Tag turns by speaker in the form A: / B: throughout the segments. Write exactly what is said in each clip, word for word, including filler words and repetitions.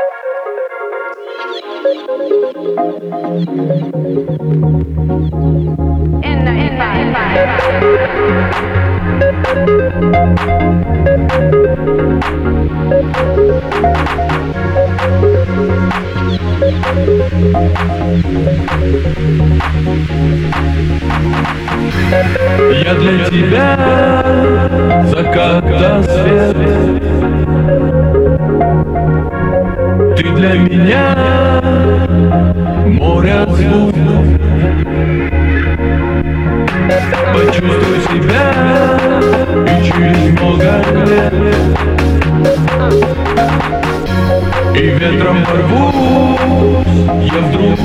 A: Я для тебя закат до свет, ты для меня море звук. Почувствуй себя и через много лет, и ветром порвусь я вдруг.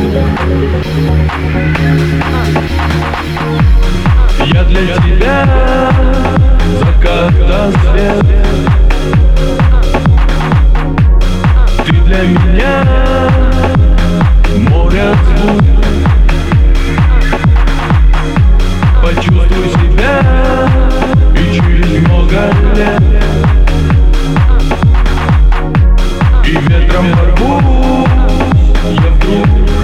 A: Я для тебя закат до свет, ты для меня море звук. Почувствуй себя и через много лет, и ветром порвусь я вдруг.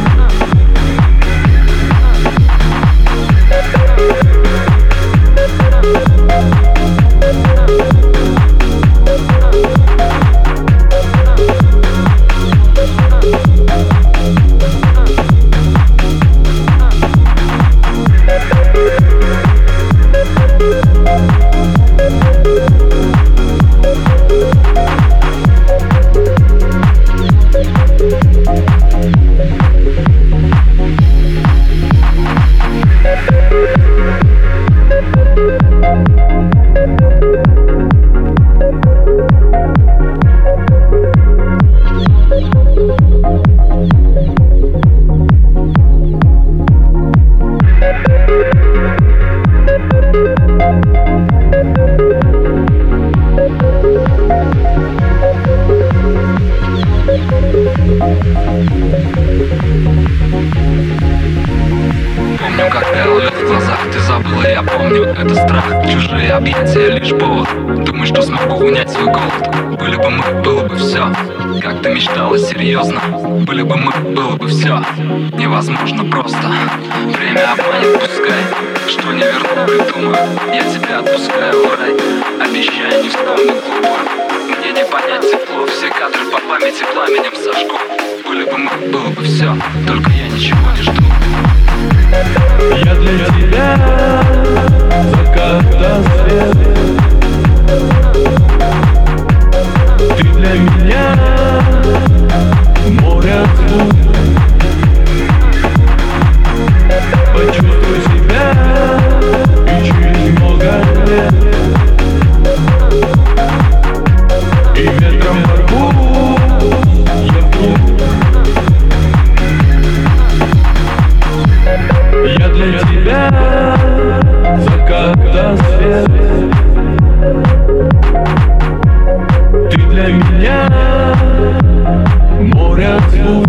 B: Помню, как горел лед в глазах, ты забыла, я помню. Это страх, чужие объятия, лишь повод. Думаю, что смогу унять свой голод. Были бы мы, было бы все. Как ты мечтала, серьезно. Были бы мы, было бы все. Невозможно просто. Время обманет, пускай. Что не верну, придумаю. Я тебя отпускаю в рай. Обещаю, не вспомню глупо. Мне не понять тепло. Все кадры по памяти пламенем сожгу. Были бы мы, было бы все. Только я ничего не жду.
A: Я для тебя закат до свет, ты для меня море звук. Почувствуй себя и через много лет, и ветром порвусь я вдруг. Я для тебя закат до свет, ты для меня море звук.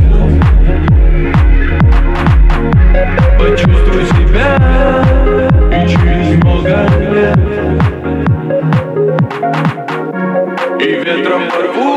A: Почувствуй себя и через много лет, и ветром порвусь.